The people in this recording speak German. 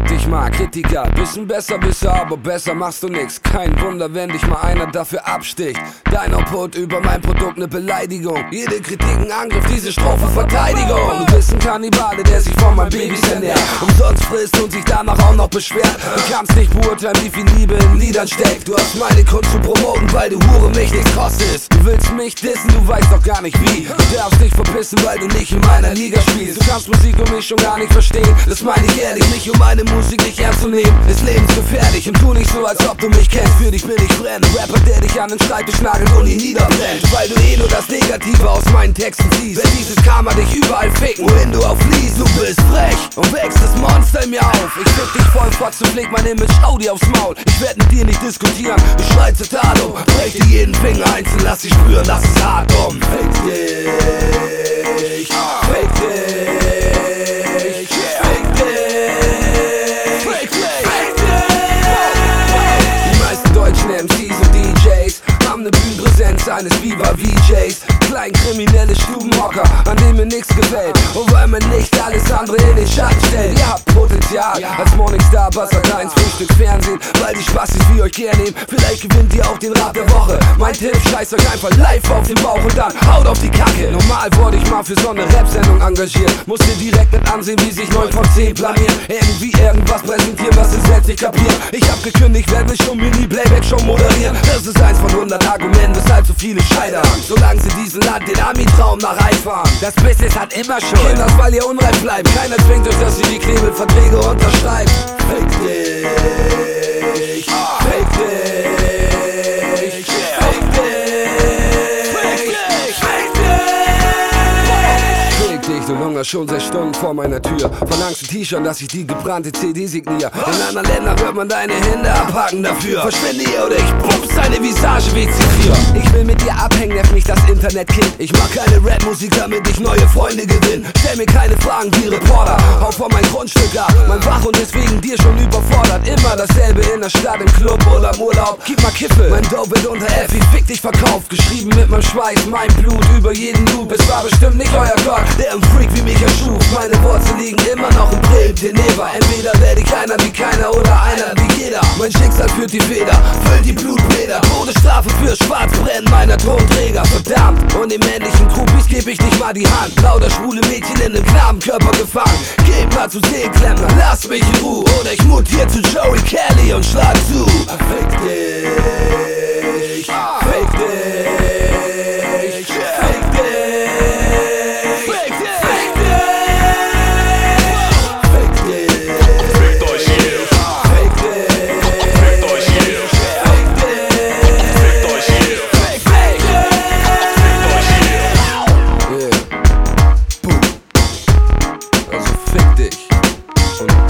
dich mal, Kritiker, bisschen besser bist du, aber besser machst du nix. Kein Wunder, wenn dich mal einer dafür absticht. Dein Output über mein Produkt ne Beleidigung. Jede Kritik ein Angriff, diese Strophe Verteidigung. Du bist ein Kannibale, der sich von meinen Babys ernährt, umsonst frisst und sich danach auch noch beschwert. Du kannst nicht beurteilen, wie viel Liebe in Liedern steckt. Du hast meine Kunst zu promoten, weil du Hure mich nichts kostest. Du willst mich dissen, du weißt doch gar nicht wie. Du darfst dich verpissen, weil du nicht in meiner Liga spielst. Du kannst Musik um mich schon gar nicht verstehen. Das meine ich ehrlich, nicht um meine Musik nicht ernst zu nehmen. Ist lebensgefährlich und tu nicht so, als ob du mich kennst. Für dich bin ich fremd, Rapper, der dich an den Schreibtisch nagelt und ihn niederbrennt. Weil du eh nur das Negative aus meinen Texten siehst. Wenn dieses Karma dich überall ficken, wohin du auch fließt. Du bist frech und wächst das Monster in mir auf. Ich fick dich voll Fotz und leg mein Image, schau dir aufs Maul. Ich werd mit dir nicht diskutieren, ich schrei zur Tarnung. Brech dir jeden Finger einzeln, lass dich spüren, lass es hart um. Fick dich, fick dich, fick dich, fick dich. Die meisten deutschen MCs und DJs haben ne Bühnenpräsenz eines Viva-VJs. Kleinkriminelle Stubenhocker, an dem mir nichts gefällt. Und weil man nicht alles andere in den Schatten stellt. Ihr habt Potenzial als Morningstar, Buzzer, kleines Frühstück, Fernsehen. Weil die Spastis wie euch gern nehmen, vielleicht gewinnt ihr auch den Rat der Woche. Mein Tipp, scheißt euch einfach live auf den Bauch und dann haut auf die Kacke. Normal wurde ich mal für so eine Rap-Sendung engagiert. Musste direkt nicht ansehen, wie sich 9 von 10 planieren. Irgendwie irgendwas präsentieren, was ihr selbst nicht kapiert. Ich hab gekündigt, werde mich schon Mini-Playback-Show moderieren. Das ist eins von 100 Argumenten, weshalb so viele scheitern. Solange sie diesem Land den Ami-Traum nach einfahren. Das Business hat immer schon Kinders, weil ihr unreif bleibt. Keiner zwingt euch, dass ihr die Knebelverträge unterschreibt. Fick dich, fick dich, fick dich, fick dich. Fick dich, du lungerst schon 6 Stunden vor meiner Tür. Verlangst ein T-Shirt, dass ich die gebrannte CD signiere. In anderen Ländern hört man deine Hände abhaken dafür. Verschwinde ihr oder ich pumps deine Visage wie Zephyr. Ich will mit dir abhängen, nerv mich das Internetkind. Ich mach keine Rapmusik, damit ich neue Freunde gewinn. Stell mir keine Fragen wie Reporter, hau vor mein Grundstück ab. Mein wach und deswegen dir schon überfordert. Immer dasselbe in der Stadt, im Club oder im Urlaub. Gib mal Kiffel, mein Dope wird unter F wie fick dich verkauft. Geschrieben mit meinem Schweiß, mein Blut über jeden Loop. Es war bestimmt nicht euer Gott, der ein Freak wie mich erschuf. Meine Wurzeln liegen immer noch im Bremen, Teneva. Entweder werde ich einer wie keiner oder einer wie jeder. Mein Schicksal führt die Feder, füllt die Blutbäder. Todesstrafe für Schwarzbrennen meiner Tonträger. Verdammt, und den männlichen Groupies geb ich nicht mal die Hand. Lauter schwule Mädchen in den Knabenkörper gefangen. Geh mal zu Seeklempner, lass mich in Ruhe. Oder ich mutier zu Joey Kelly und schlag zu. Fick dich, fick dich, fick dich. Und